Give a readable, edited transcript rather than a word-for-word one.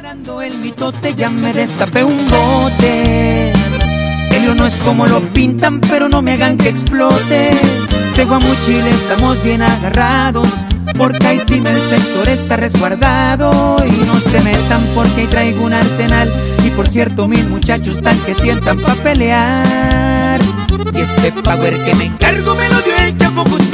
Pegando el mitote ya me destapé un bote. Helio no es como lo pintan, pero no me hagan que explote. De Guamuchil estamos bien agarrados, porque Caitima el sector está resguardado. Y no se metan porque ahí traigo un arsenal. Y por cierto mis muchachos están que tientan pa' pelear. Y este power que me encargo me lo dio el Chapo Guzmán.